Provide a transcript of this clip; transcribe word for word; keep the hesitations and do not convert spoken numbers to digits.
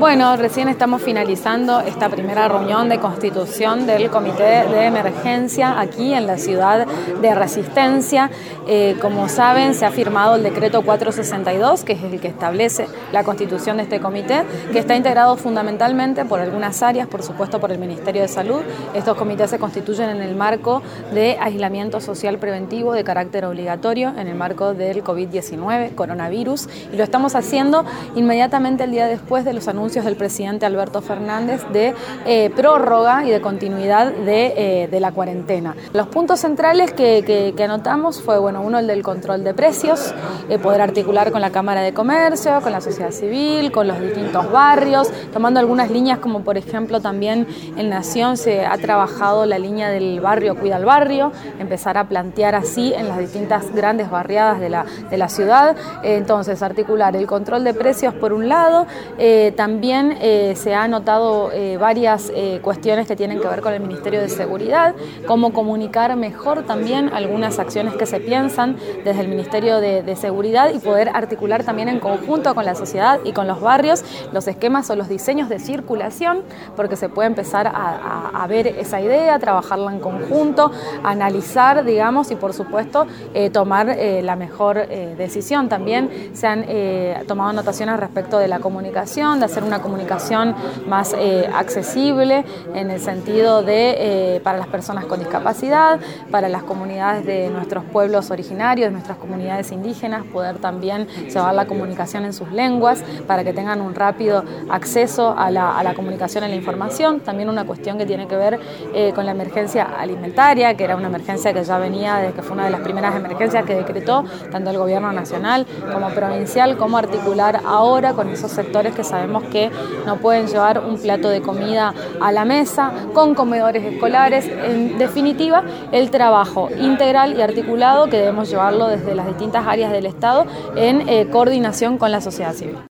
Bueno, recién estamos finalizando esta primera reunión de constitución del Comité de Emergencia aquí en la ciudad de Resistencia. Eh, como saben, se ha firmado el decreto cuatrocientos sesenta y dos, que es el que establece la constitución de este comité, que está integrado fundamentalmente por algunas áreas, por supuesto por el Ministerio de Salud. Estos comités se constituyen en el marco de aislamiento social preventivo de carácter obligatorio, en el marco del COVID diecinueve, coronavirus, y lo estamos haciendo inmediatamente el día después de los anuncios del presidente Alberto Fernández de eh, prórroga y de continuidad de, eh, de la cuarentena. Los puntos centrales que, que, que anotamos fue, bueno, uno el del control de precios, eh, poder articular con la Cámara de Comercio, con la sociedad civil, con los distintos barrios, tomando algunas líneas como por ejemplo también en Nación se ha trabajado la línea del barrio Cuida al Barrio, empezar a plantear así en las distintas grandes barriadas de la, de la ciudad. Eh, entonces articular el control de precios por un lado, eh, también También eh, se han notado eh, varias eh, cuestiones que tienen que ver con el Ministerio de Seguridad, cómo comunicar mejor también algunas acciones que se piensan desde el Ministerio de, de Seguridad y poder articular también en conjunto con la sociedad y con los barrios los esquemas o los diseños de circulación, porque se puede empezar a, a, a ver esa idea, trabajarla en conjunto, analizar, digamos, y por supuesto eh, tomar eh, la mejor eh, decisión. También se han eh, tomado anotaciones respecto de la comunicación, de hacer una comunicación más eh, accesible en el sentido de eh, para las personas con discapacidad, para las comunidades de nuestros pueblos originarios, de nuestras comunidades indígenas, poder también llevar la comunicación en sus lenguas para que tengan un rápido acceso a la, a la comunicación y la información. También una cuestión que tiene que ver eh, con la emergencia alimentaria, que era una emergencia que ya venía desde que fue una de las primeras emergencias que decretó tanto el gobierno nacional como provincial, cómo articular ahora con esos sectores que sabemos que no pueden llevar un plato de comida a la mesa, con comedores escolares. En definitiva, el trabajo integral y articulado que debemos llevarlo desde las distintas áreas del Estado en eh, coordinación con la sociedad civil.